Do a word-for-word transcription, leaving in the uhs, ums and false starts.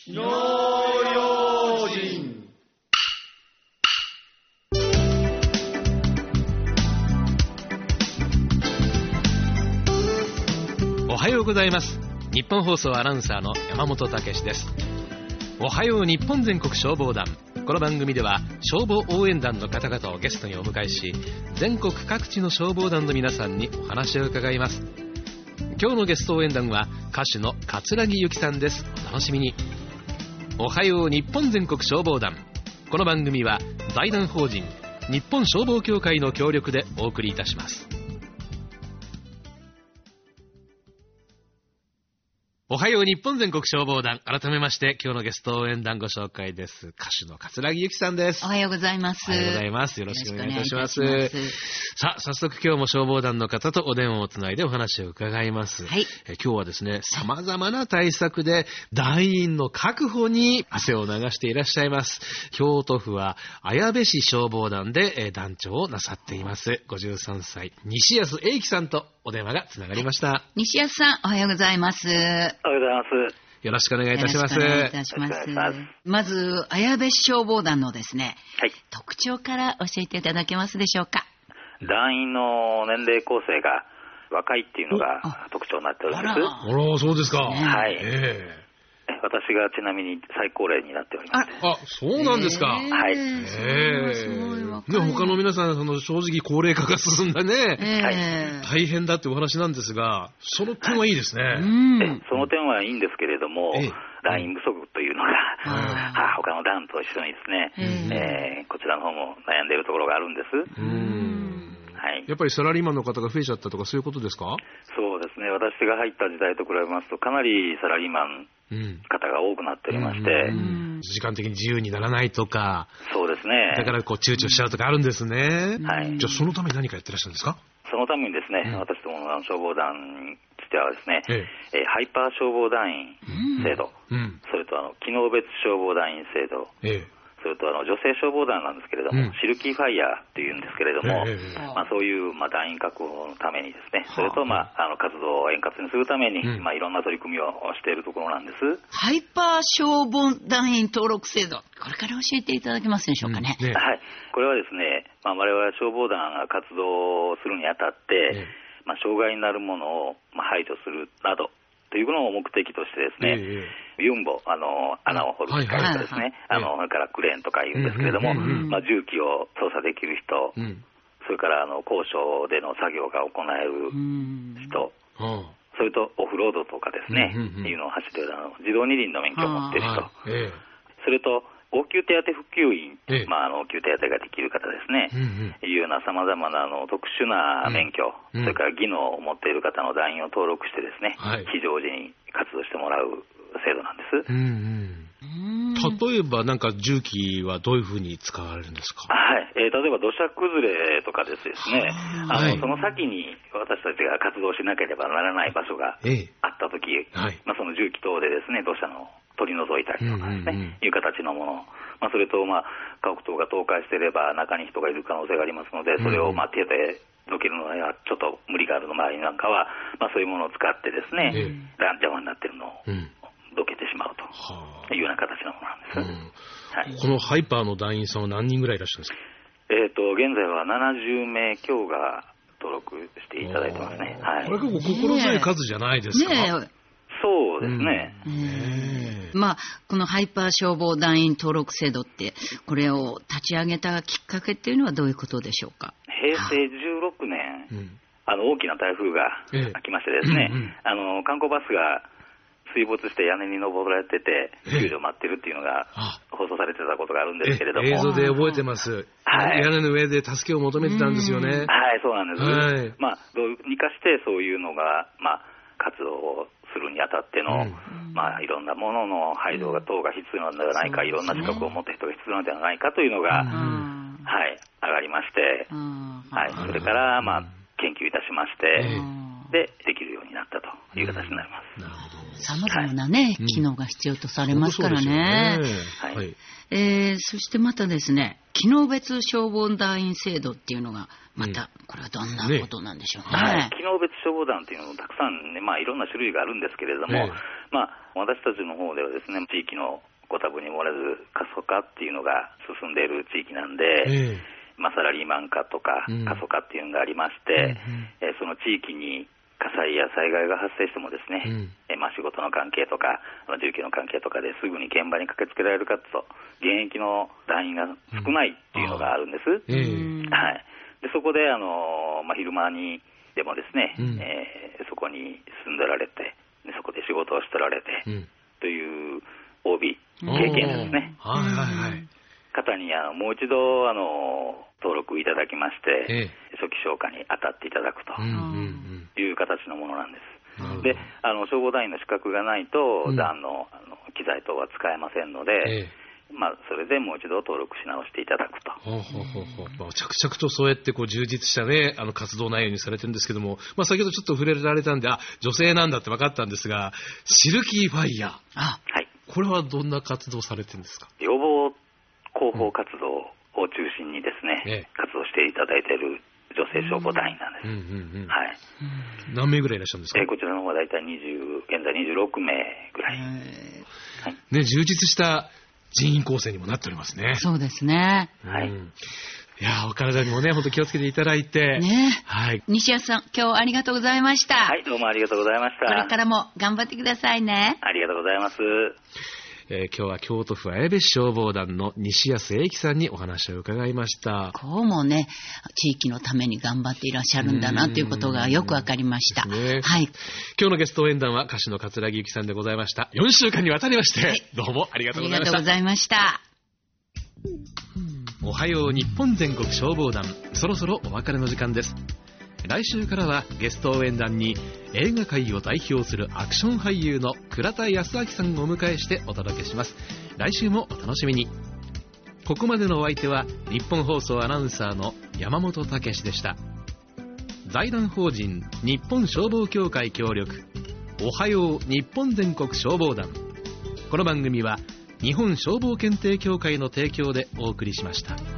火の用心。 おはようございます。日本放送アナウンサーの山本武史です。おはよう日本全国消防団。この番組では消防応援団の方々をゲストにお迎えし、全国各地の消防団の皆さんにお話を伺います。今日のゲスト応援団は歌手の桂木由紀さんです。お楽しみに。おはよう日本全国消防団。この番組は財団法人日本消防協会の協力でお送りいたします。おはよう日本全国消防団。改めまして今日のゲスト応援団ご紹介です。歌手の桂木由紀さんです。 おはようございます。 おはようございます。よろしくお願いいたします。 よろしくお願いいたします。 さあ、早速今日も消防団の方とお電話をつないでお話を伺います。 はい、 え今日はですね、様々な対策で団員の確保に汗を流していらっしゃいます。京都府は綾部市消防団でえ団長をなさっていますごじゅうさんさい西安英樹さんとお電話がつながりました。 西安さん、おはようございます。 おはようございます。 よろしくお願いいたします。 よろしくお願いいたします。まず、綾部市消防団のですね、はい、特徴から教えていただけますでしょうか。 団員の年齢構成が若いっていうのが特徴になっております。 あら、あら、そうですか。 はい。 えー私がちなみに最高齢になっております。 あ、そうなんですか。 えー、はい。 えー、で他の皆さん、その正直高齢化が進んだね、えー、大変だってお話なんですが、その点はいいですね。はい、 うん、その点はいいんですけれども、えー、団員不足というのが、は他の団と一緒にですね、えー、こちらの方も悩んでいるところがあるんです。うーん、はい、 やっぱりサラリーマンの方が増えちゃったとかそういうことですか？ そうですね。私が入った時代と比べますとかなりサラリーマン方が多くなっておりまして、うんうん、 時間的に自由にならないとか、 そうですね。 だからこう躊躇しちゃうとかあるんですね。 はい。 じゃあそのために何かやってらっしゃるんですか？ そのためにですね、うん、私どもの消防団としてはですね、えええー、ハイパー消防団員制度、うん、それとあの機能別消防団員制度、ええ、それとあの女性消防団なんですけれども、うん、シルキーファイヤーっていうんですけれども、ええまあ、そういう、まあ、団員確保のためにですね、それと、まあ、あの活動を円滑にするために、うんまあ、いろんな取り組みをしているところなんです。 ハイパー消防団員登録制度、これから教えていただけますでしょうかね。 うんね、はい、これはですね、まあ、我々消防団が活動するにあたって、ええまあ、障害になるものを、まあ、排除するなどというのを目的としてですね、ええ、ユンボ、あの穴を掘る機械とかですね、はいはいはい、あのそれからクレーンとか言うんですけれども、うんうんうんまあ、重機を操作できる人、うん、それからあの高所での作業が行える人、うん、それとオフロードとかですね、うんうんうん、いうのを走っているあの自動二輪の免許を持っている人、ええ、それと応急手当普及員、ええまあ、あの応急手当ができる方ですね、うんうん、いうようなさまざまなあの特殊な免許、うん、それから技能を持っている方の団員を登録してですね、はい、非常時に活動してもらう制度なんです。うんうん、例えばなんか重機はどういうふうに使われるんですか？ はい、えー、例えば土砂崩れとかですね、あの、はい、その先に私たちが活動しなければならない場所があったとき、ええはいまあ、その重機等でですね、土砂の取り除いたりとかですね、うんうんうん、いう形のもの、まあ、それと、まあ、家屋等が倒壊していれば中に人がいる可能性がありますので、それを、まあ、手でどけるのはちょっと無理があるの場合なんかは、まあ、そういうものを使ってですね、ええ、邪魔になっているのをどけてしまうというような形のものなんです、うんはい、このハイパーの団員さんは何人ぐらいいらっしゃるんですか？ えーと、現在はななじゅうめい強が登録していただいてますね。はい、 これ結構心強い数じゃないですか？ねえそうですね、 うん、まあ、このハイパー消防団員登録制度ってこれを立ち上げたきっかけっていうのはどういうことでしょうか？ へいせいじゅうろくねん、うん、あの大きな台風が来ましてですね、ええうんうん、あの観光バスが水没して屋根に登られてて救助を待ってるっていうのが放送されてたことがあるんですけれども、 映像で覚えてます、はい、屋根の上で助けを求めてたんですよね。 はい、そうなんです、はい、まあ、どうにかしてそういうのが、まあ、活動をするにあたっての、うんまあ、いろんなものの配慮が等が必要なのではないか、うん、いろんな資格を持った人が必要なのではないかというのが、うんはい、上がりまして、うんはい、それから、まあ、研究いたしまして、でできるようになったという形になります。なるほど。 さまざまなね、機能が必要とされますからね。 はい。 えー、そしてまたですね、機能別消防団員制度っていうのがまた、うん、これはどんなことなんでしょうね。 はい、機能別消防団っていうのもたくさんね、まあいろんな種類があるんですけれども、ね、まあ私たちの方ではですね、地域のご多分に漏れず過疎化っていうのが進んでいる地域なんで、えーまあ、サラリーマン化とか過疎化っていうのがありまして、うんうん、えー、その地域に火災や災害が発生してもですね、うん、えーまあ、仕事の関係とか住居の関係とかですぐに現場に駆けつけられるかと現役の団員が少ないっていうのがあるんです、うんはい、でそこで、あのーまあ、昼間にでもですね、うんえー、そこに住んでられてでそこで仕事をしてられて、うん、という オービー 経験ですね、はいはいはい、方にあのもう一度あの登録いただきまして、ええ、初期消火に当たっていただくという形のものなんです、うんうんうん、であの消防団員の資格がないと、うん、団 の, あの機材等は使えませんので、ええまあ、それでもう一度登録し直していただくと。ほうほうほうほう、 まあ、着々とそうやってこう充実した、ね、あの活動内容にされてるんですけども、まあ、先ほどちょっと触れられたんであ女性なんだって分かったんですがシルキーファイヤー、あ、はい、これはどんな活動されてるんですか？ 予防広報活動を中心にですね、うんええ、活動していただいている女性消防団員なんです、うんうんうんはい、 何名ぐらいいらっしゃるんですか？ えー、こちらの方はだいたいにじゅう現在にじゅうろくめいぐらい、はいね、充実した人員構成にもなっておりますね。 そうですね、 はい、うん、いやお体にもね本当気をつけていただいて、ねはい、西谷さん今日はありがとうございました。 はいどうもありがとうございました。 これからも頑張ってくださいね。 ありがとうございます。 えー、今日は京都府綾部市消防団の西安英樹さんにお話を伺いました。 こうもね地域のために頑張っていらっしゃるんだなということがよくわかりました、ねはい、 今日のゲスト応援団は歌手の桂木由紀さんでございました。よんしゅうかんにわたりまして、はい、どうもありがとうございました。ありがとうございました。おはよう日本全国消防団、そろそろお別れの時間です。来週からはゲスト応援団に映画界を代表するアクション俳優の倉田康明さんをお迎えしてお届けします。来週もお楽しみに。ここまでのお相手は日本放送アナウンサーの山本武史でした。財団法人日本消防協会協力、おはよう日本全国消防団、この番組は日本消防検定協会の提供でお送りしました。